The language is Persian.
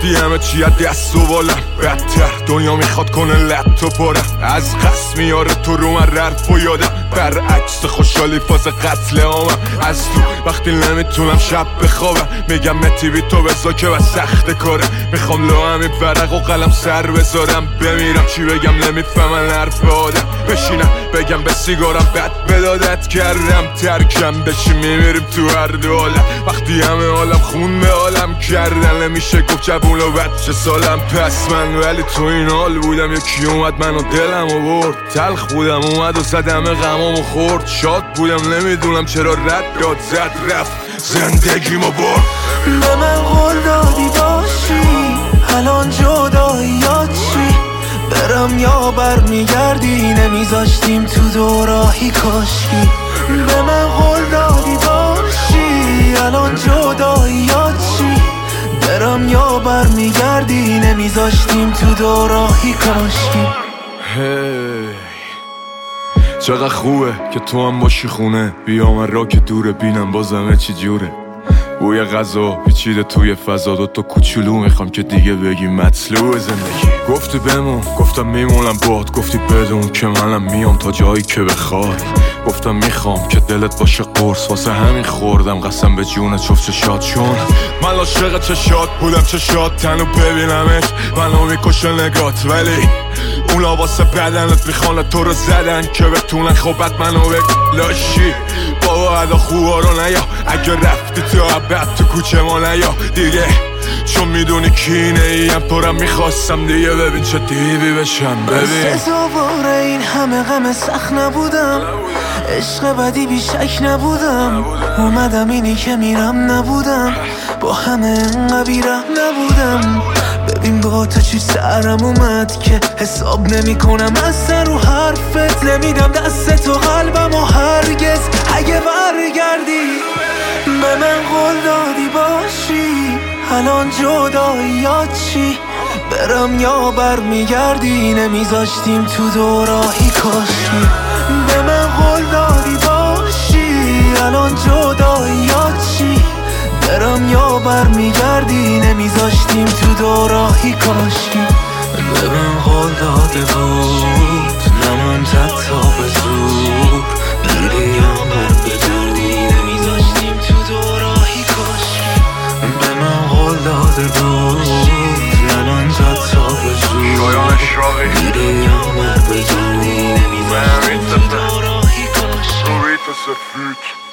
وقتی همه چی از دست و بالم بدتر دنیا میخواد کنه لطو پرم از قصد میاره تو رو من رفت و یادم برعکس خوشحالی فاز قتل عامم از تو وقتی نمیتونم شب بخوابم میگم متی بی تو بزا که بس سخت کاره میخوام لو همین ورق و قلم سر بذارم بمیرم چی بگم نمیفهمن حرف آدم بشینم بگم به سیگارم بد بدادت کردم ترکم بشی میمیریم تو هر دو عالم وقتی همه عالم خون به عالم کردن نمیشه گفت جوون و بچه سالم پس من ولی تو این حال بودم یکی اومد منو دلم و برد تلخ بودم اومد و زدم غمامو خورد شاد بودم نمیدونم چرا رد داد زد رفت زندگیمو برد به من قول دادی باشی الان جداییات چی برم یا برمیگردی نمیذاشتیم تو دوراهی کاشکی به من قول دادی باشی الان جداییات چی برم یا برمیگردی نمیذاشتیم تو دوراهی کاشکی چقدر خوبه که تو هم باشی خونه بیام را که دوره بینم بازمه چی جوره بوی غذا پیچیده توی فضا دوتا کوچولو میخوام که دیگه بگی مطلوب زندگی گفتی بمون گفتم میمونم باد گفتی بدون که منم میام تا جایی که بخوای گفتم میخوام که دلت باشه قرص واسه همین خوردم قسم به جونت شفت چشات چون من عاشق چشات بودم چشات تنو ببینمت منو میکشه نگات ولی اونا واسه بدنت میخوان تو رو زدن که بتونن خوبت منو بلاشی بابا ادا خوبا رو نیا اگه رفتی تو عبد تو کوچه ما نیا دیگه چون میدونی کینه ایم تو رو میخواستم دیگه ببین چه دیوی بشم ببین سزاوار این همه غم سخت نبودم عشق بدی بیشک نبودم اومدم اینی که میرم نبودم با همه انقدر بیرم نبودم ببین با تو چی سرم اومد که حساب نمی کنم از سر و حرفت نمیدم دست تو قلبم و هرگز اگه برگردی به من قول دادی باشی الان جداییات چی برم یا برمیگردی نمیذاشتیم تو دوراهی کاشی به من قول دادی باشی الان جداییات چی برم یا برمیگردی نمیذاشتیم تو دوراهی کاشی به من قول داده بود نموندد تا به زور بری یا برگردی نمیذاشتیم تو دوراهی کاشی به من قول داده بود نموندد تا به زور بری یا برگردی نمیذاشتیم تو دوراهی کاشی